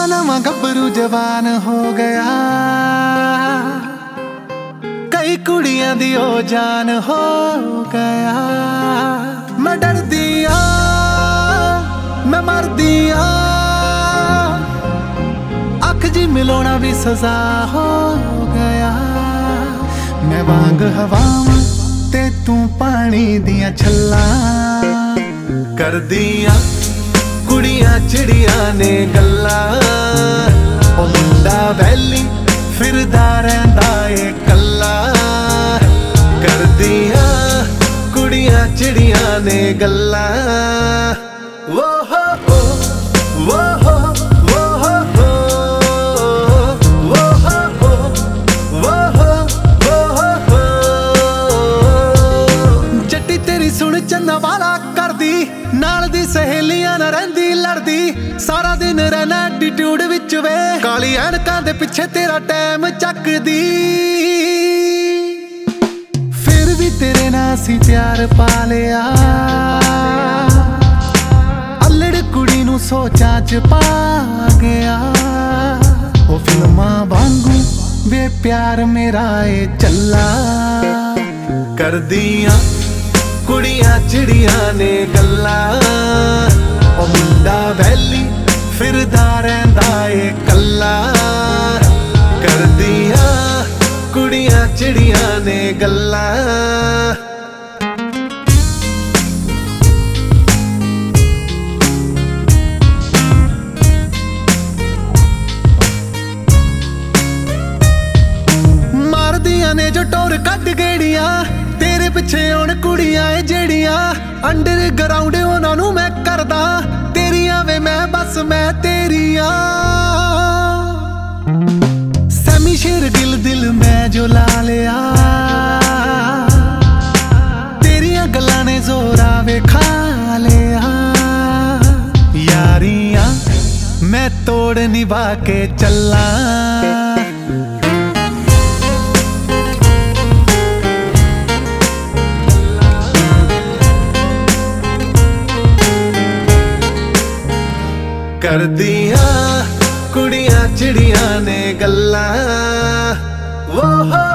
नवा गभरू जवान हो गया, कई कुड़ियां दी ओ जान हो गया। मैं डर दिया, मैं मर दिया, अख जी मिलाना भी सजा हो गया। मैं वांग हवावां ते तू पानी दियां छल्लां कर दिया। कुड़ियां चिड़ियां ने गल्लां, ओ मुंडा वैली फिरदा रहिंदा ए कल्ला। कर दिया कुड़ियां चिड़ियां ने गल्लां। वो हो वो हो वो हो वो हो वो हो। जट्टी तेरी सुन चन्ना वाला करदी, नाल दी सहेलियां ना रहिंदी लड़दी। सारा दिन रहना एटीट्यूड विच वे, काली ऐनकां दे पिछे तेरा टाइम चकदी। फिर भी तेरे नाल सी प्यार पा लिया, अल्लड़ कुड़ी नूं सोचां च पा गया। ओ फिल्मां वांगू वे प्यार मेरा ए चल्ला। कर दियां कुड़ियां चिड़ियां ने गल्लां, ओ मुंडा वैली फिरदा रहिंदा ए कल्ला। कर दियां कुड़ियां चिड़ियां ने गल्लां। मारदियां ने जो टोर कट गेड़ियां, तेरे पिछे हुण कुड़ियां ए जेड़ियां। अंडरग्राउंड उन्हां नूं मैं करदा, तेरियां वे मैं बस मैं तेरियां। सैमी शेर दिल दिल मैं जो ला लिया, तेरियां गल्लां ने जोरा वे खा लिया। यारियां मैं तोड़ निभा के चल्ला। कर दियां कुड़ियां चिड़ियां ने गल्लां। वो हो